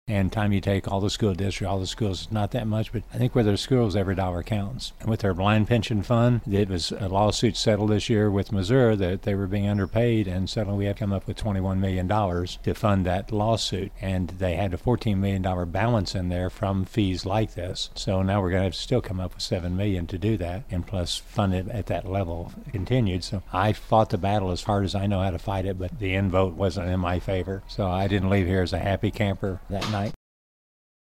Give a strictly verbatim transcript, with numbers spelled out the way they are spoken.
And time you take all the school district, all the schools, it's not that much, but I think with their schools, every dollar counts. And with their blind pension fund, it was a lawsuit settled this year with Missouri that they were being underpaid, and suddenly we have come up with twenty-one million dollars to fund that lawsuit. And they had a fourteen million dollars balance in there from fees like this. So now we're going to have to still come up with seven million dollars to do that, and plus fund it at that level continued. So I fought the battle as hard as I know how to fight it, but the end vote wasn't in my favor. So I didn't leave here as a happy camper that night.